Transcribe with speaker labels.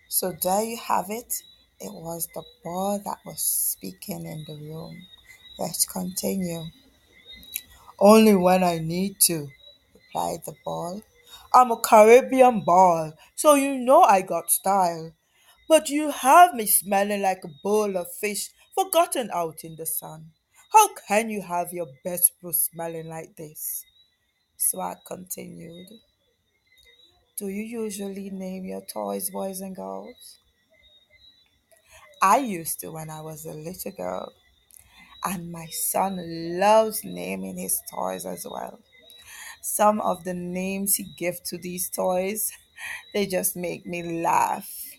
Speaker 1: So there you have it. It was the ball that was speaking in the room. Let's continue. Only when I need to, replied the ball. I'm a Caribbean ball, so you know I got style. But you have me smelling like a bowl of fish forgotten out in the sun. How can you have your best brew smelling like this? Swag continued. Do you usually name your toys boys and girls? I used to when I was a little girl, and my son loves naming his toys as well. Some of the names he gives to these toys, they just make me laugh.